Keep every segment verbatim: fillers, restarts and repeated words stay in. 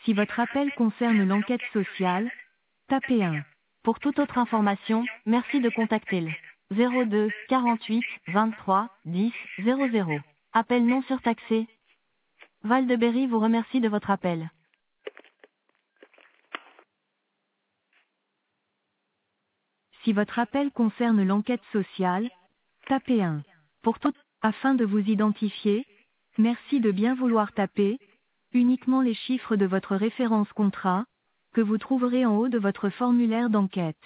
Si votre appel concerne l'enquête sociale, tapez un. Pour toute autre information, merci de contacter le zéro deux quarante-huit vingt-trois dix zéro zéro. Appel non surtaxé. Val de Berry vous remercie de votre appel. Si votre appel concerne l'enquête sociale, tapez un. Pour tout, afin de vous identifier, merci de bien vouloir taper uniquement les chiffres de votre référence contrat, que vous trouverez en haut de votre formulaire d'enquête.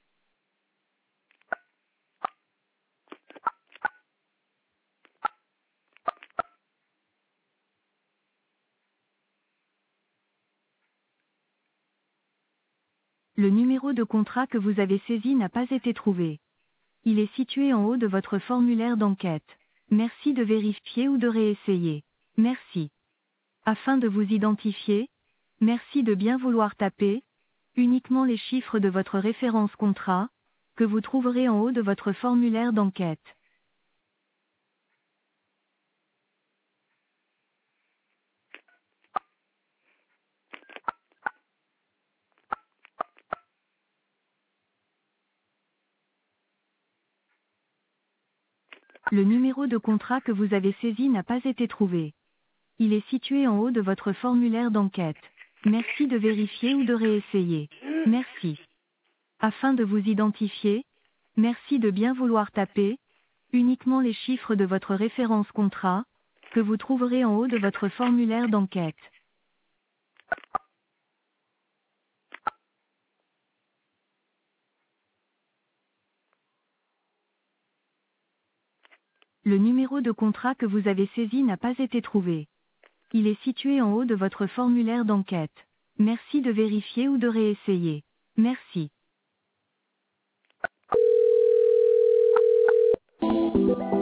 Le numéro de contrat que vous avez saisi n'a pas été trouvé. Il est situé en haut de votre formulaire d'enquête. Merci de vérifier ou de réessayer. Merci. Afin de vous identifier, merci de bien vouloir taper uniquement les chiffres de votre référence contrat, que vous trouverez en haut de votre formulaire d'enquête. Le numéro de contrat que vous avez saisi n'a pas été trouvé. Il est situé en haut de votre formulaire d'enquête. Merci de vérifier ou de réessayer. Merci. Afin de vous identifier, merci de bien vouloir taper uniquement les chiffres de votre référence contrat, que vous trouverez en haut de votre formulaire d'enquête. Le numéro de contrat que vous avez saisi n'a pas été trouvé. Il est situé en haut de votre formulaire d'enquête. Merci de vérifier ou de réessayer. Merci.